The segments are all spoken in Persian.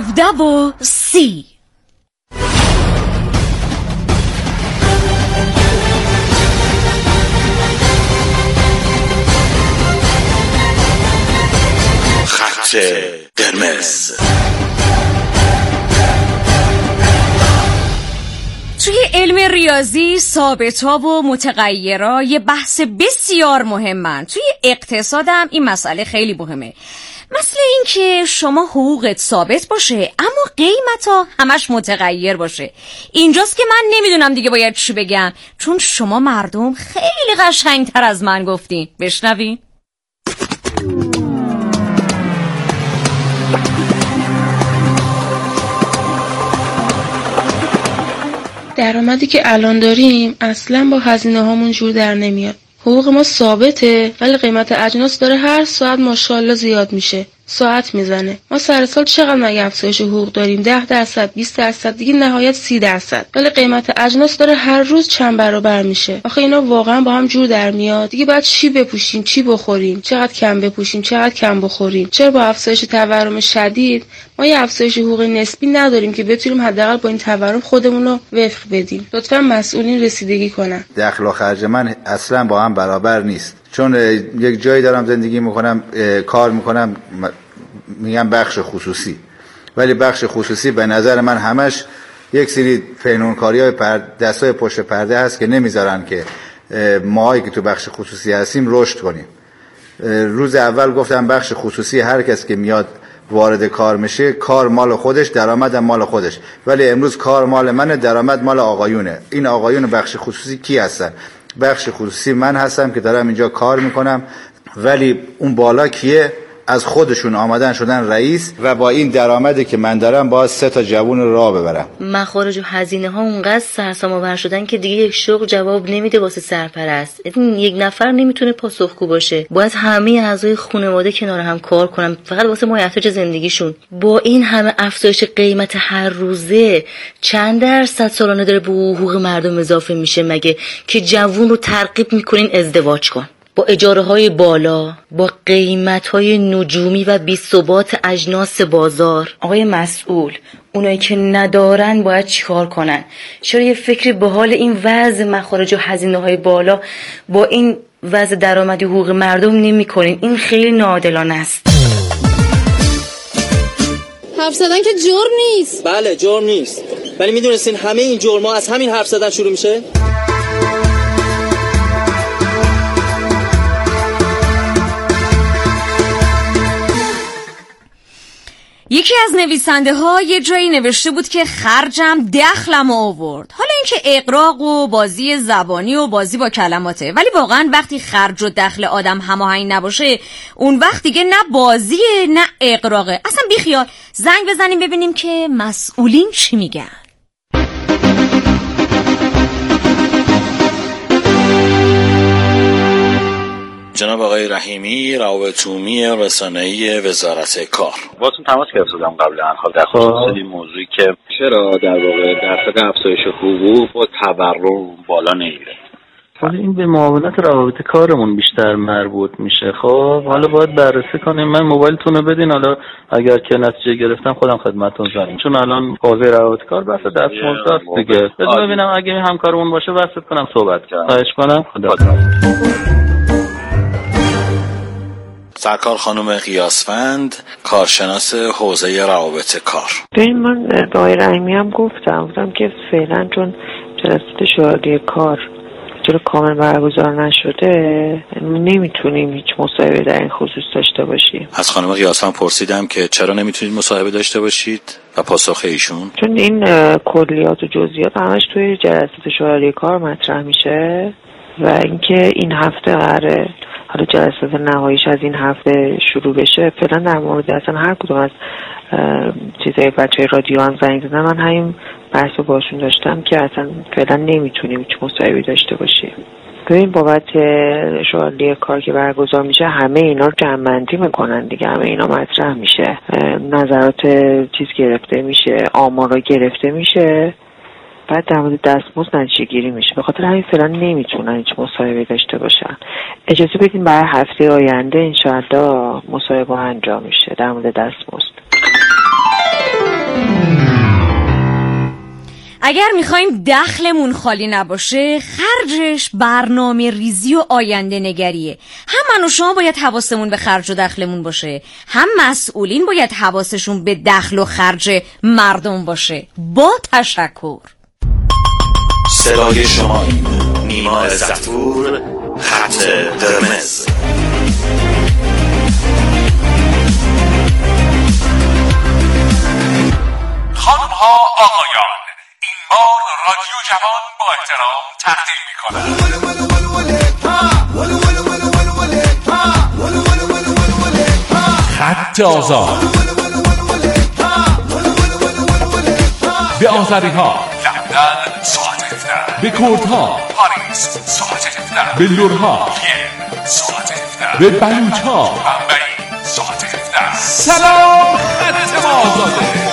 17:30. خط قرمز. توی علم ریاضی ثابت‌ها و متغیرها یه بحث بسیار مهمن. توی اقتصاد هم این مسئله خیلی مهمه. مثل این که شما حقوقت ثابت باشه اما قیمت‌ها همش متغیر باشه. اینجاست که من نمیدونم دیگه باید چی بگم، چون شما مردم خیلی قشنگتر از من گفتین. بشنوین. درآمدی که الان داریم اصلا با هزینه هامون جور در نمیاد. حقوق ما ثابته ولی قیمت اجناس داره هر ساعت ماشاءالله زیاد میشه. ساعت میزنه. ما سر سال چقدر مگه افزایش حقوق داریم؟ 10%، 20%، دیگه نهایت 30%. ولی قیمت اجناس داره هر روز چند برابر میشه. آخه اینا واقعا با هم جور در میاد. دیگه بعد چی بپوشیم، چی بخوریم، چقدر کم بپوشیم، چقدر کم بخوریم؟ چرا با افزایش تورم شدید ما یه افزایش حقوق نسبی نداریم که بتونیم حداقل با این تورم خودمون رو وفق بدیم؟ لطفا مسئولین رسیدگی کنن. دخل و خرج من اصلا با هم برابر نیست. چون یک جایی دارم زندگی میکنم، کار میکنم، میگم بخش خصوصی، ولی بخش خصوصی به نظر من همش یک سری فنونکاری‌های دستای پشت پرده هست که نمیذارن که ماهایی که تو بخش خصوصی هستیم رشد کنیم. روز اول گفتم بخش خصوصی هر کس که میاد وارد کار میشه، کار مال خودش، درآمد مال خودش، ولی امروز کار مال منه، درآمد مال آقایونه. این آقایون بخش خصوصی کی هستن؟ بخش خصوصی من هستم که دارم اینجا کار میکنم، ولی اون بالا کیه؟ از خودشون آمدن شدن رئیس و با این درآمدی که من دارم باید 3 تا جوون رو راه ببرم. مخارج و هزینه ها اونقدر سرسام‌آور شدن که دیگه یک شغل جواب نمیده واسه سرپرست. یک نفر نمیتونه پاسخگو باشه. باید همه اعضای خانواده کنار هم کار کنن فقط واسه مایحتاج زندگیشون. با این همه افزایش قیمت هر روزه چند درصد سالانه داره به حقوق مردم اضافه میشه مگه که جوون رو ترغیب میکنین ازدواج کن؟ با اجاره‌های بالا، با قیمت‌های نجومی و بی‌ثبات اجناس بازار. آقای مسئول، اونایی که ندارن باید چیکار کنن؟ چرا یه فکری به حال این وضع مخارج و هزینه‌های بالا با این وضع درآمدی حقوق مردم نمی‌کنین؟ این خیلی ناعادلانه است. حرف زدن که جرم نیست. بله جرم نیست، ولی میدونستین همه این جرم‌ها از همین حرف زدن شروع میشه؟ یکی از نویسنده ها یه جایی نوشته بود که خرجم دخلم آورد. حالا اینکه اغراق و بازی زبانی و بازی با کلماته، ولی واقعا وقتی خرج و دخل آدم هماهنگ نباشه اون وقت دیگه نه بازیه نه اغراقه. اصلا بیخیال زنگ بزنیم ببینیم که مسئولین چی میگن. جناب آقای رحیمی، روابط عمومی رسانه‌ای وزارت کار. باهاتون تماس گرفتم قبلا در خصوص این موضوعی که چرا در واقع درصد افزایش حقوق با تورم بالا نمیره. ولی این به معاونت روابط کارمون بیشتر مربوط میشه. خب حالا باید بررسی کنیم. من موبایلتون رو بدین، حالا اگر که نتیجه گرفتم خودم خدمتتون زنیم، چون الان حوزه روابط کار بحث دستمزد دیگه. بذار ببینم اگه همکارمون باشه واسط کنم صحبت کنم. خواهش کنم. خدا. سرکار خانم قیاسفند، کارشناس حوزه روابط کار. ببین من به آقای رحیمی هم گفتم که فعلا چون جلسات شورای کار طور کامل برگزار نشده نمیتونیم هیچ مصاحبه در این خصوص داشته باشیم. از خانم قیاسفند پرسیدم که چرا نمیتونید مصاحبه داشته باشید و پاسخ ایشون چون این کلیات و جزئیات همش توی جلسات شورای کار مطرح میشه و اینکه این هفته قراره حالا جلسات نهاییش از این هفته شروع بشه. فعلا در مورد اصلا هر کدوم از چیزای بچهای رادیو هم زنگ زدن من همین بحث رو باشون داشتم که اصلا فعلا نمیتونیم هیچ مصاحبه‌ای داشته باشیم. ببین بابت شورای کار که برگزار میشه همه اینا رو جمع‌بندی میکنن دیگه، همه اینا مطرح میشه، نظرات چیز گرفته میشه، آمارا گرفته میشه، بعد در مورد دستمزد نتیجه گیری میشه. به خاطر همین فعلا نمیتونن هیچ مصاحبه داشته باشن. اجازه بدین برای هفته آینده انشاءالله مصاحبه انجام میشه در مورد دستمزد. اگر میخوایم دخلمون خالی نباشه، خرجش برنامه ریزی و آینده نگریه. هم من و شما باید حواسمون به خرج و دخلمون باشه، هم مسئولین باید حواسشون به دخل و خرج مردم باشه. با تشکر. صدای شما نیما عزت‌پور، خط قرمز. خانم‌ها، آقایان، این بار رادیو جوان با احترام تقدیم می‌کند خط آزاد. به آذری‌ها لندن ساعت 17، به کردها پاریس ساعت 17، به لورها وین ساعت 17، به بلوچ‌ها بمبئی ساعت 17. سلام، خط آزاده.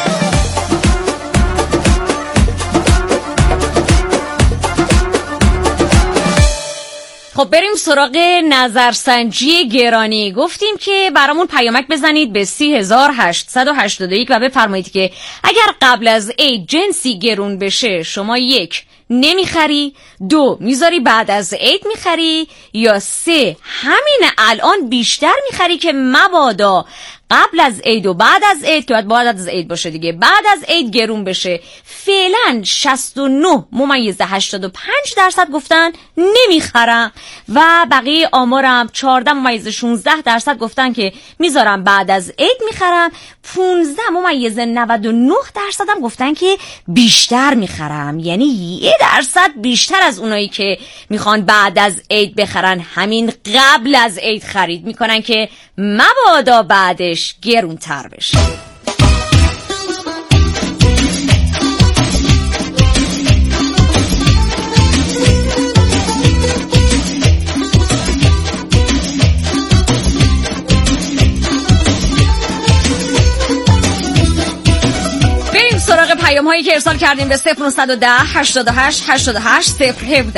خب بریم سراغ نظرسنجی گرانی. گفتیم که برامون پیامک بزنید به 3881 و بفرمایید که اگر قبل از عید جنسی گرون بشه شما 1 نمیخری، 2 میذاری بعد از عید میخری، یا 3 همین الان بیشتر میخری که مبادا قبل از عید و بعد از عید، که بعد از عید باشه دیگه، بعد از عید گرون بشه. فعلا 69.85% گفتن نمیخرم و بقیه آمارم 14.16% گفتن که میذارم بعد از عید میخرم. 15.99% هم گفتن که بیشتر میخرم، یعنی 1% بیشتر از اونایی که میخوان بعد از عید بخرن همین قبل از عید خرید میکنن که مبادا بعدش گرون تر بشه. بریم سراغ پیام هایی که ارسال کردیم به 0910 88 88 017.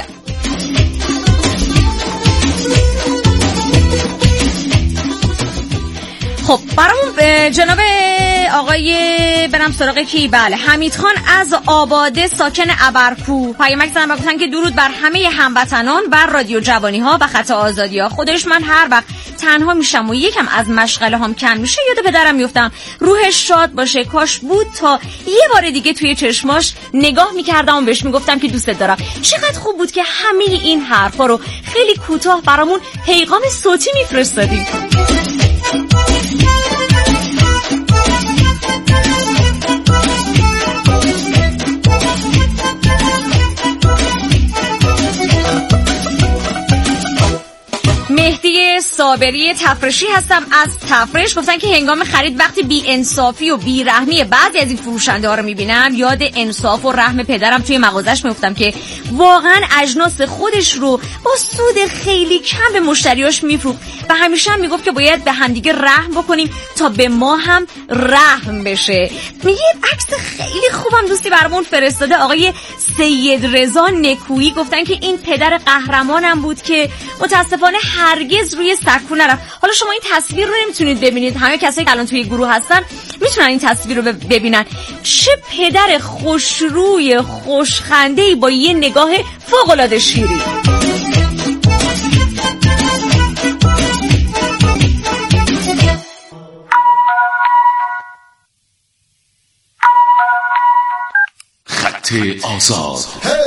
خب برامون جناب آقای برم سراغ کی؟ بله، حمید خان از آباده ساکن ابرکو پیامک زدن و گفتن که درود بر همه هموطنان، بر رادیو جوانی ها و خط آزادی ها. خودش من هر وقت تنها میشم و یکم از مشغله هم کم میشه یاد پدرم میفتم، روحش شاد باشه. کاش بود تا یه بار دیگه توی چشماش نگاه میکردم و بهش میگفتم که دوستت دارم. چقدر خوب بود که همه این حرفا رو خیلی کوتاه برامون پیغام صوتی میفرستادیم. مهدی صابری تفرشی هستم از تفرش. گفتن که هنگام خرید وقتی بی انصافی و بی رحمی بعضی از این فروشنده ها رو میبینم یاد انصاف و رحم پدرم توی مغازش میفتم که واقعا اجناس خودش رو با سود خیلی کم به مشتریاش میفروخت و همیشه هم میگفت که باید به همدیگه رحم بکنیم تا به ما هم رحم بشه. میگه عکس خیلی خوبم دوستی برامون فرستاده آقای سید رضا نکویی. گفتن که این پدر قهرمانم بود که متاسفانه هرگز روی سکو نرفت. حالا شما این تصویر رو نمیتونید ببینید، همه کسایی که الان توی گروه هستن میتونن این تصویر رو ببینن. چه پدر خوشروی خوشخنده‌ای با یه نگاه فوق‌العاده شیرین. خط آزاد.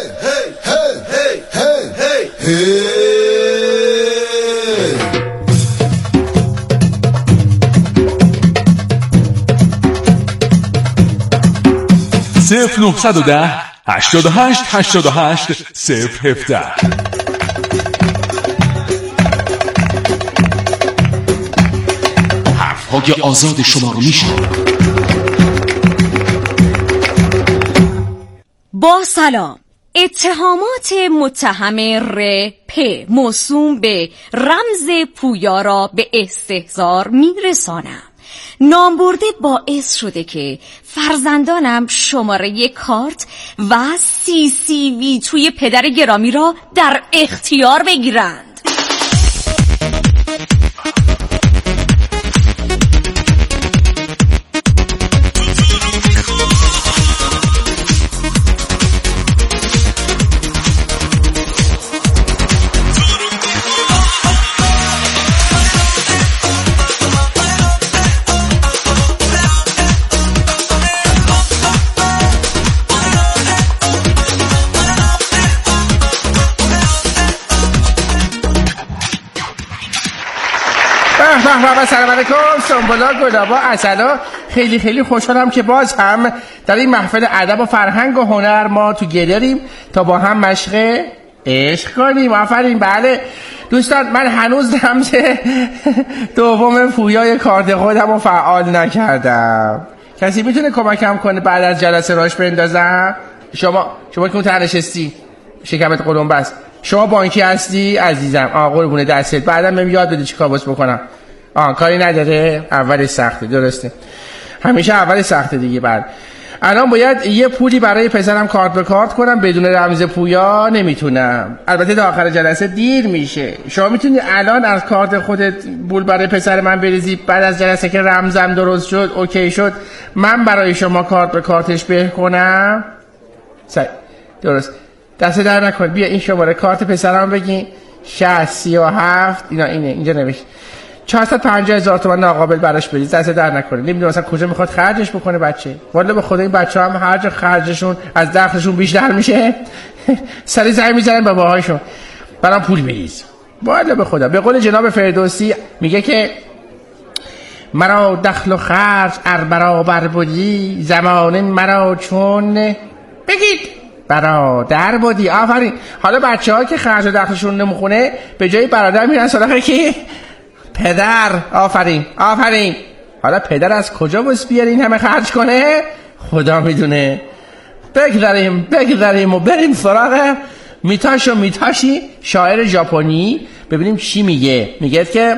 صفر 910 88 88 017. حرف‌های آزاد شما رو میشنوم. با سلام. اتهامات متهم پ موسوم به رمز پویا را به استحضار میرسانم. نامبرده باعث شده که فرزندانم شماره کارت و CCV توی پدر گرامی را در اختیار بگیرند. و سلام علیکم. سنبولا، گلابا، عسلا. خیلی خیلی خوشحالم که باز هم در این محفل ادب و فرهنگ و هنر ما تو گلریم تا با هم مشق عشق کنیم. آفرین. بله دوستان، من هنوز رمز دوم پویای کارت خودم رو فعال نکردم. کسی میتونه کمکم کنه بعد از جلسه راش بندازم؟ شما که اون نشستی شکمت قلمبه است، شما بانکی هستی عزیزم؟ قربونه دستت. بعدم بهم یاد بده چیکار باز بکنم. کاری نداره؟ اول سخته. درسته، همیشه اول سخته دیگه. بعد الان باید یه پولی برای پسرم کارت به کارت کنم، بدون رمز پویا نمیتونم. البته تا آخر جلسه دیر میشه. شما میتونی الان از کارت خودت پول برای پسر من بریزی، بعد از جلسه که رمزم درست شد اوکی شد من برای شما کارت به کارتش به کنم؟ درست. دست در نکن. بیا این شماره کارت پسرم بگین. 6037 اینه اینجا نوشت 450,000 تومان ناقابل براش بریز. دست در نکنه. نمیدونم مثلا کجا میخواد خرجش بکنه بچه. والا به خدا این بچه هم هر جا خرجشون از دخلشون بیشتر میشه سری زنگ میزنن باباهاشون برام پول بریز. والا به خدا. به قول جناب فردوسی میگه که مرا دخل و خرج ار برابر بودی، زمان مرا چون بگید برادر بودی. آفرین. حالا بچه‌ها که خرج و دخلشون نمیخونه به جای برادر میرن سراغ کی؟ پدر. آفرین. حالا پدر از کجا بس بیاره این همه خرج کنه؟ خدا میدونه. بگذاریم و بریم سراغ میتاشی شاعر ژاپنی. ببینیم چی میگه. میگه که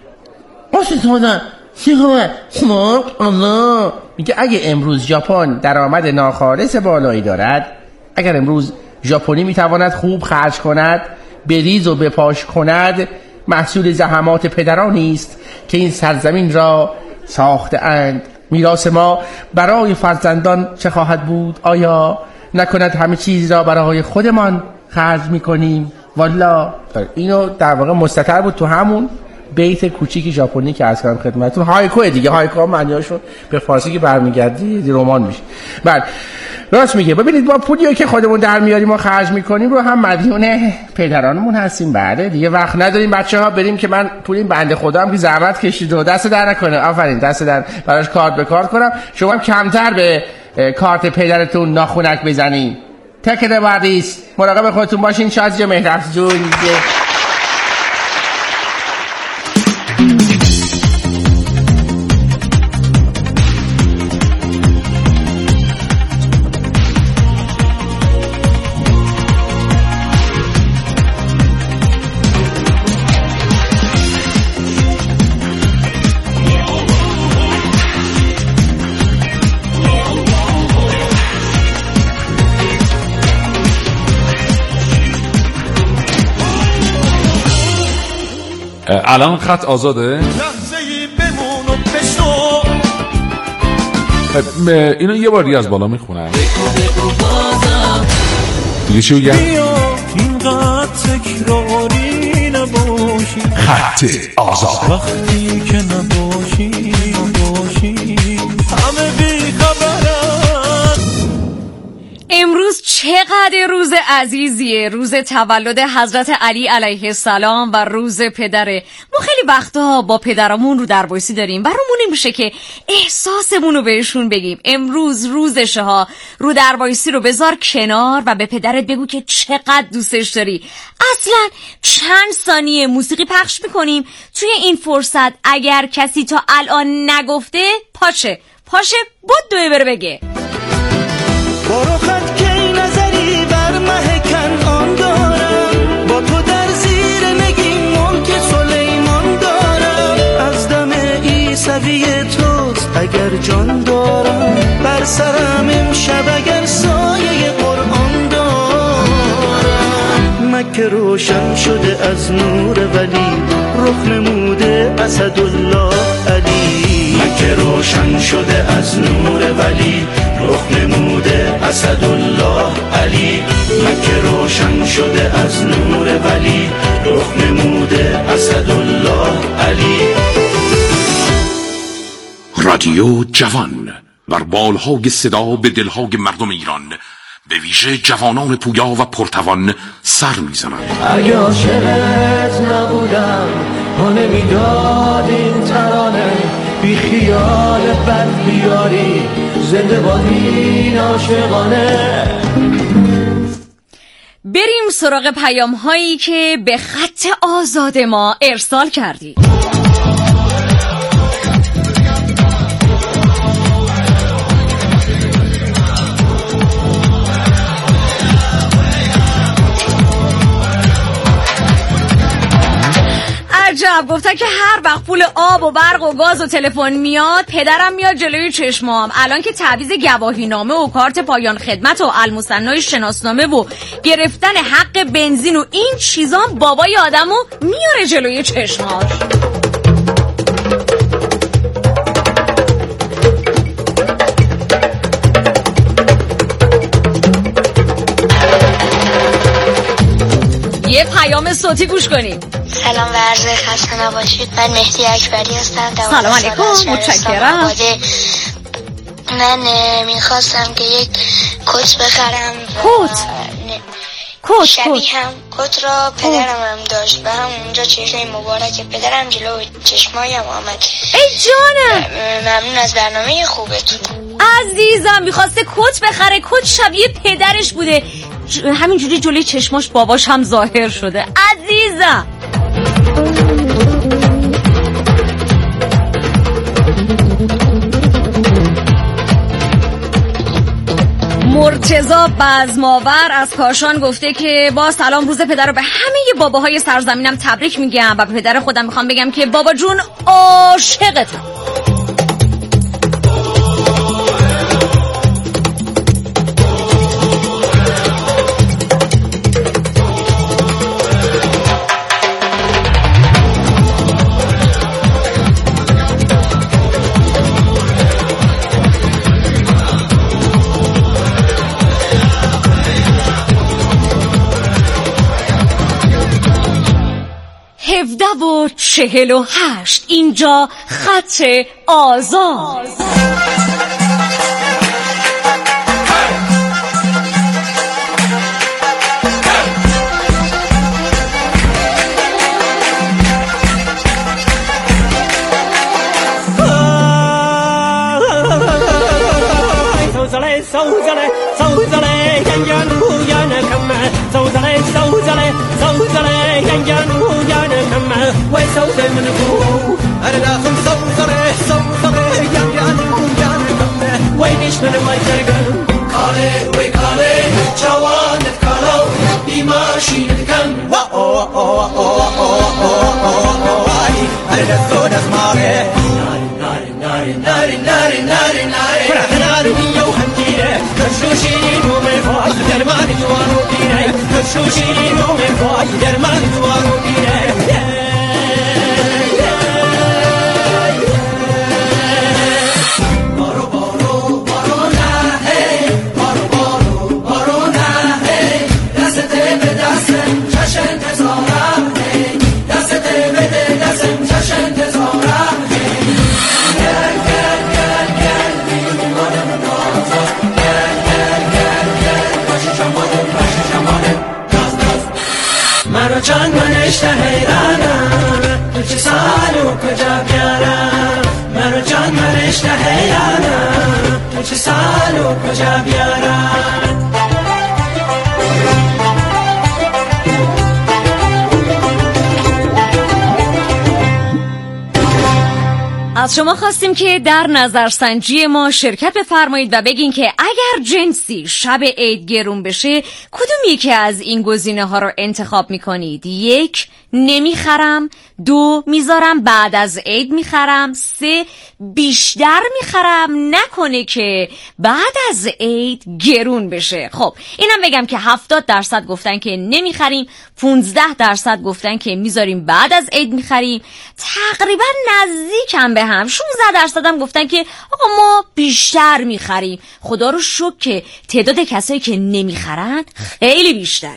میگه اگه امروز ژاپن درآمد ناخالص بالایی دارد، اگر امروز ژاپنی میتواند خوب خرج کند، بریز و بپاش کند، محصول زحمات پدرانی است که این سرزمین را ساخته اند. میراث ما برای فرزندان چه خواهد بود؟ آیا نکند همه چیز را برای خودمان خرج میکنیم؟ والا اینو در واقع مستتر بود تو همون بیت کوچیک ژاپنی که عرض کردم خدمتتون. هایکو دیگه. هایکو معنیاشون به فارسی که برمیگردی رمان میشه. بعد راست میگه. ببینید ما پولیو که خودمون در میاریم و خرج میکنیم رو هم مدیون پدرانمون هستیم. بعد دیگه وقت نداریم بچه‌ها بریم که من پول این بنده خدا هم که زحمت کشید و دست در نکنه. آفرین. دست در براش کارت به کارت کنم. شما هم کمتر به کارت پدرتون ناخونک بزنین. تکره بعدیست. مراقب خودتون باشین. شازی مهرافزون دیگه. الان خط آزاده. اینو یه بار دیگه از بالا میخونم دیگه. چی بگم؟ اینقدر تکراری نباشی. خط آزاده. وقتی که نباشی همه بی خبرن. امروز چقدر روز عزیزیه. روز تولد حضرت علی علیه السلام و روز پدره. ما خیلی وقتا با پدرامون رو دربایسی داریم، برامون نمیشه که احساسمون رو بهشون بگیم. امروز روزشه ها. رو دربایسی رو بذار کنار و به پدرت بگو که چقدر دوستش داری. اصلا چند ثانیه موسیقی پخش میکنیم توی این فرصت. اگر کسی تا الان نگفته پاشه بدوه بره بگه. برو خط که نظری بر مهکن آن دارم، با تو در زیر نگین ملک سلیمان دارم. از دم عیسوی توست اگر جان دارم، بر سرم امشب اگر سایه قرآن دارم. مکه روشن شده از نور ولی، رخ نموده اسدالله علی. مکه روشن شده از نور ولی، رخ نموده اسدالله علی. مکه روشن شده از نور ولی، رخ نموده اسدالله علی. رادیو جوان بر بالهای صدا به دلهای مردم ایران، به ویژه جوانان پویا و پرتوان سر میزنند. اگه عاشقت نبودم ما نمیداد این ترانه بی خیال بد بیاری زنده باد این عاشقانه. بریم سراغ پیام هایی که به خط آزاد ما ارسال کردی. عجب، گفتن که هر وقت پول آب و برق و گاز و تلفن میاد پدرم میاد جلوی چشمام. الان که تعویض گواهینامه و کارت پایان خدمت و المصنای شناسنامه و گرفتن حق بنزین و این چیزا بابای آدمو میاره جلوی چشماش. یه پیام صوتی گوش کنیم. سلام و عرض خسته نباشید. من مهدی اکبری هستم. سلام علیکم، متشکرم. من میخواستم که یک کت بخرم. کت شبیه هم کت را پدرم هم داشت و همونجا چشم مبارک پدرم جلو چشمایم آمد. ای جانم، ممنون از برنامه خوبتون. عزیزم میخواسته کت بخره، کت شبیه پدرش بوده، همینجوری جلوی چشماش باباش هم ظاهر شده. عزیزم مرتضی بزماور از کاشان گفته که با سلام، روز پدر رو به همه باباهای سرزمینم تبریک میگم و به پدر خودم میخوام بگم که بابا جون عاشقتم. و 48 اینجا خط آزاد. وای سوزه من بو أنا خم سوزره سوزره يان وای نیش من وای ترگم کاله وای کاله جوانت کالو بیماشین کن وای أنا دود اسماره ناری ناری ناری ناری ناری ناری يوم تيره كشوشين ومفاي درمان جوانو تيره كشوشين ومفاي درمان جوانو تيره چند من اشته حیرانم تو چه سالو کجا بیارم مرا چند من اشته حیرانم تو چه سالو کجا بیارم. از شما خواستیم که در نظرسنجی ما شرکت بفرمایید و بگین که اگر جنسی شب عید گرون بشه کدوم یکی از این گزینه ها رو انتخاب میکنید؟ 1 نمیخرم، 2 میذارم بعد از عید میخرم، 3 بیشتر میخرم نکنه که بعد از عید گرون بشه. خب اینم بگم که 70% گفتن که نمیخریم، 15% گفتن که میذاریم بعد از عید میخریم، تقریبا نزدیکم به هم 16% هم گفتن که آقا ما بیشتر میخریم. خدا رو شکر که تعداد کسایی که نمیخرن خیلی بیشتره.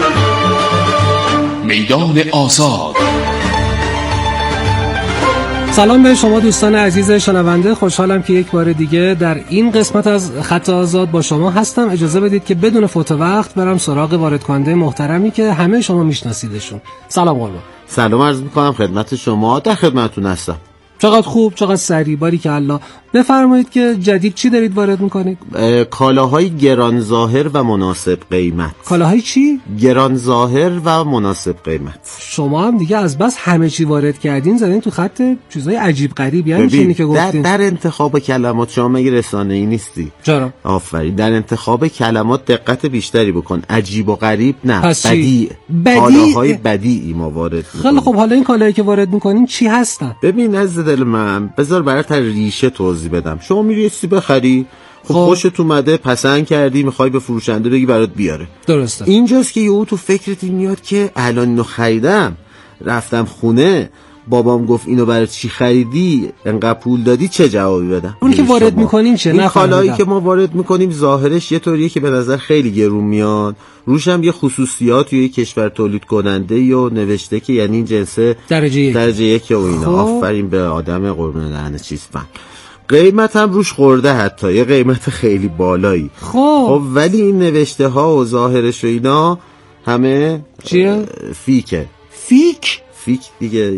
میدان آزاد. سلام به شما دوستان عزیز شنونده، خوشحالم که یک بار دیگه در این قسمت از خط آزاد با شما هستم. اجازه بدید که بدون فوت وقت برم سراغ وارد کننده محترمی که همه شما میشناسیدشون. سلام قربان. سلام عرض میکنم خدمت شما، در خدمتتون هستم. چقدر خوب، چقدر سریع، باریکالله. بفرمایید که جدید چی دارید وارد میکنید؟ کالاهای گران ظاهر و مناسب قیمت. کالاهای چی؟ گران ظاهر و مناسب قیمت. شما هم دیگه از بس همه چی وارد کردین زدین تو خط چیزای عجیب غریب، یعنی چیزی که گفتین. در انتخاب کلمات شما مگه رسانه‌ای نیستی؟ چرا؟ آفرین. در انتخاب کلمات دقت بیشتری بکن. عجیب و غریب نه، بدیع. کالاهای بدیعی ما وارد میکنیم. خیلی خب، حالا این کالایی که وارد میکنین چی هستن؟ ببین از دل من، بذار برات ریشه توضیح بدم. شما میری یه چیزی بخری، خب خوشت اومده، پسند کردی، میخوای به فروشنده بگی برات بیاره. درسته. اینجاست که یهو تو فکرت میاد که الان اینو خریدم، رفتم خونه، بابام گفت اینو برای چی خریدی، انقدر پول دادی، چه جوابی بدم؟ اون که وارد میکنیم چه؟ این کالایی که ما وارد میکنیم ظاهرش یه طوریه که به نظر خیلی گرون میاد، روش هم یه خصوصیات یا یه کشور تولید کننده یا نوشته که یعنی این جنسه درجه یک و اینا. آفرین به آدم قربون دهن چیز من. قیمت هم روش خورده، حتی یه قیمت خیلی بالایی. خب ولی این نوشته ها و ظاهرش و اینا همه چیه؟ فیکه. فیک دیگه.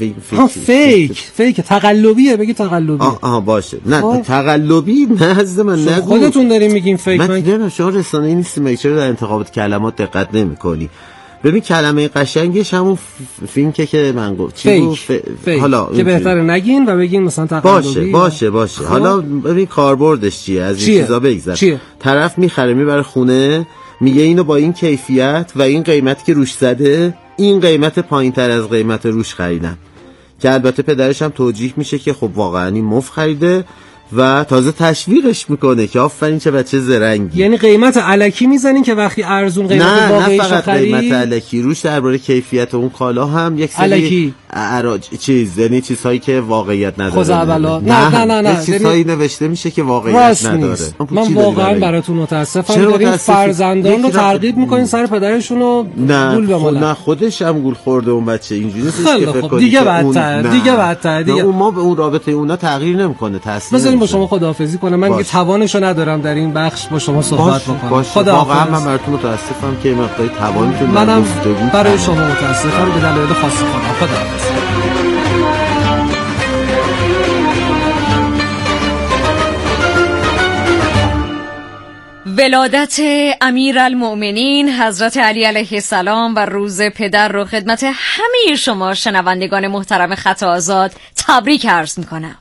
فیک تقلبیه، بگی تقلبیه. باشه. نه تقلبی نزد من نگو، خودتون دارین میگین فیک. من نمیدونم شما رسانه‌ای نیستی، مگه چرا در انتخابات کلمات دقت نمی‌کنی؟ ببین کلمه قشنگش همون فینکه که من گفت فیک. حالا که بهتره نگین و بگین مثلا تقلبی. باشه. حالا ببین کاربردش چیه؟ از این چیزا بگذر. طرف میخره میبره خونه، میگه اینو با این کیفیت و این قیمت که روش زده، این قیمت پایین‌تر از قیمت روش خریدم، که البته پدرش هم توجیه میشه که خب واقعا این مفت خریده و تازه تشویقش میکنه که آفرین چه بچه زرنگی. یعنی قیمت الکی میزنین که وقتی ارزون قیمت واقعیش نه فقط قیمت الکی، روش درباره کیفیت اون کالا هم یک سری یعنی چیزهایی که واقعیت نداره. نه چیزهایی نوشته میشه که واقعیت نداره. من واقعا براتون متاسفم، دارین فرزندان رو ترغیب میکنین سر پدرشون رو گول بمالن. نه خودش هم گول خورده اون بچه، اینجوری نیست که فکر کنی دیگه بدتر. اون ما به اون رابطه اونا تغییر نمیکنه، تاثیر با شما خداحافظی کنم. من دیگه توانشو ندارم در این بخش با شما صحبت بکنم. واقعا من براتون متاسفم که مقداری توانتون منم برای شما متاسفم به دلایل خاصی کنم. خداحافظ. ولادت امیرالمؤمنین حضرت علی علیه السلام و روز پدر رو خدمت همه شما شنوندگان محترم خط آزاد تبریک عرض میکنم.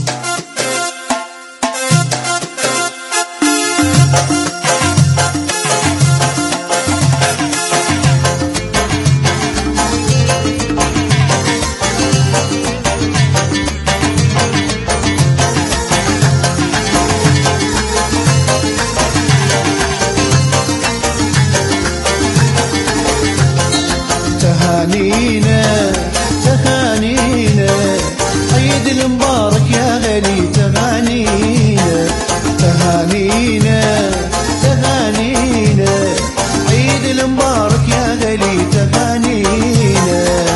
تهانينا عيد المبارك يا غالي، تهانينا عيد المبارك يا غالي، تهانينا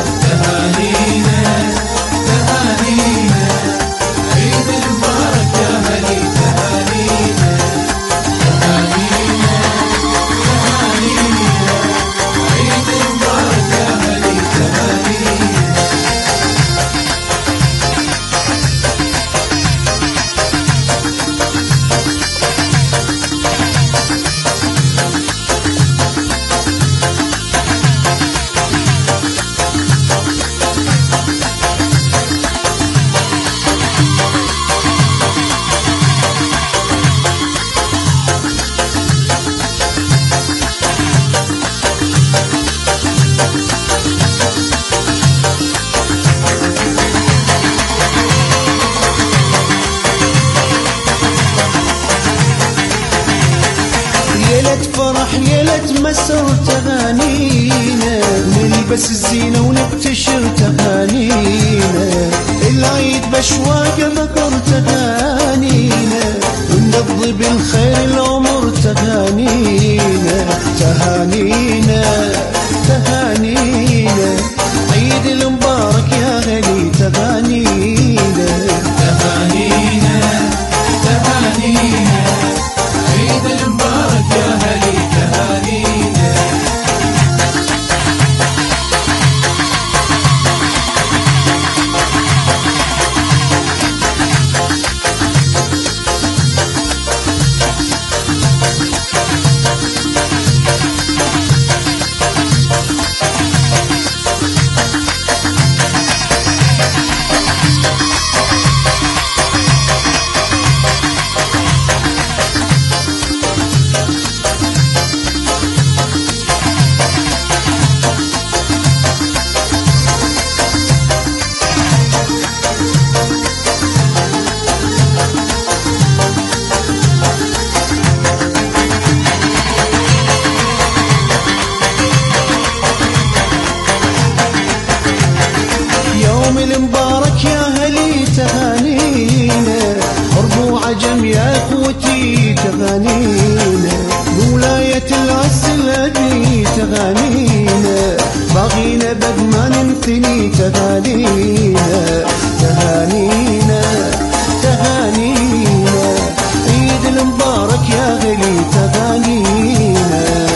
عيد المبارك يا غالي، تهانينا عيد المبارك يا غالي، تهانينا. فرح يلت مسر تغانينا، نلبس الزينة ونبتشر تغانينا، العيد بشواق ذكر تغانينا، ونقضي بالخير العمر تغانينا، تهانينا عيد المبارك يا غالي، تغانينا. يا اخوتي تغانينا بولاية العسل دي تغانينا باغينا بد ما ننثني تغانينا تغانينا تغانينا عيد المبارك يا غلي تغانينا.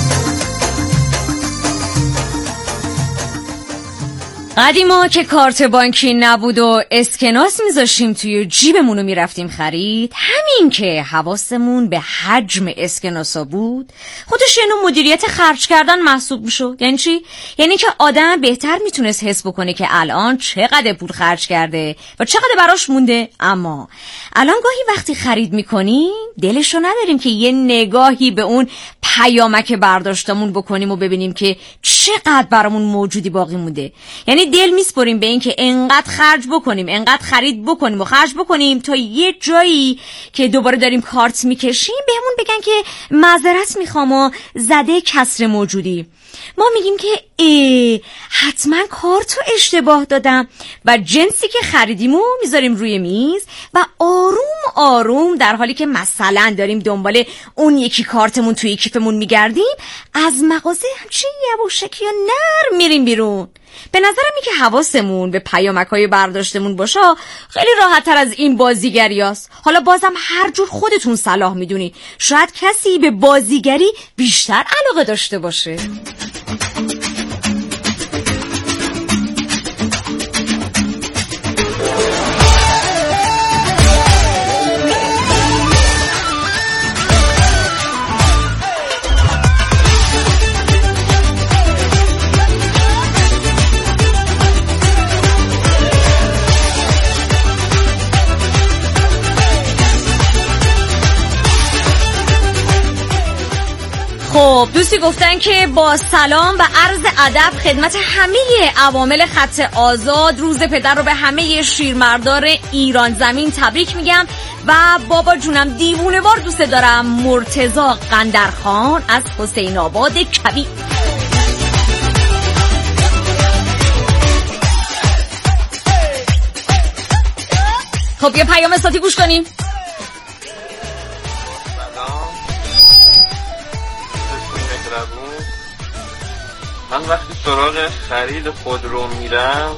قدیما که کارت بانکی نبود و اسکناس میذاشتیم توی جیبمون و میرفتیم خرید، همین که حواسمون به حجم اسکناسا بود خودش یه نوع مدیریت خرج کردن محسوب میشد. یعنی چی؟ یعنی که آدم بهتر میتونست حس بکنه که الان چقدر پول خرج کرده و چقدر براش مونده. اما الان گاهی وقتی خرید میکنیم دلشو نداریم که یه نگاهی به اون پیامک برداشتمون بکنیم و ببینیم که چقدر برامون موجودی باقی مونده. یعنی دل میسپریم به این که انقدر خرج بکنیم، انقدر خرید بکنیم و خرج بکنیم تا یه جایی که دوباره داریم کارت میکشیم بهمون بگن که معذرت میخوام و زده کسر موجودی. ما میگیم که حتما کارتو اشتباه دادم و جنسی که خریدیمو میذاریم روی میز و آروم آروم در حالی که مثلا داریم دنبال اون یکی کارتمون توی کیفمون میگردیم از مغازه همچین یواشکی و نرم میریم بیرون. به نظرم این که حواسمون به پیامک‌های برداشتمون باشه خیلی راحت‌تر از این بازیگریاست. حالا بازم هر جور خودتون صلاح میدونید، شاید کسی به بازیگری بیشتر علاقه داشته باشه. خب دوستی گفتن که با سلام و عرض ادب خدمت همه عوامل خط آزاد، روز پدر رو به همه شیرمردار ایران زمین تبریک میگم و بابا جونم دیوونه وار دوست دارم. مرتضی قندرخان از حسین آباد کبیر. خب یه پیام صوتی گوش کنیم. من وقتی سراغ خرید خودرو میرم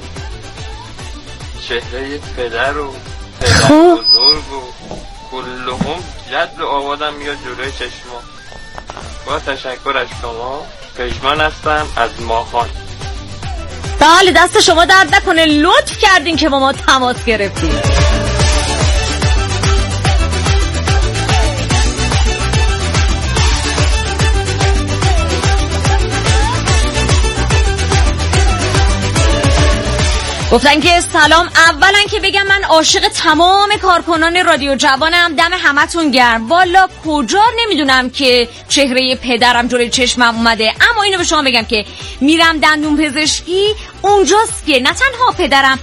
چهره پدر و پدر بزرگ و کلهم جد و آبادم میاد جلوی چشما. با تشکر از شما. پژمان هستم از ماهان. بله دست شما درد نکنه، لطف کردین که با ما تماس گرفتین. گفتن که سلام، اولا که بگم من عاشق تمام کارکنان رادیو جوانم، دم همتون گرم. والا کجا نمیدونم که چهره پدرم جلوی چشمم اومده، اما اینو به شما بگم که میرم دندون پزشکی، اونجاست که نه تنها پدرم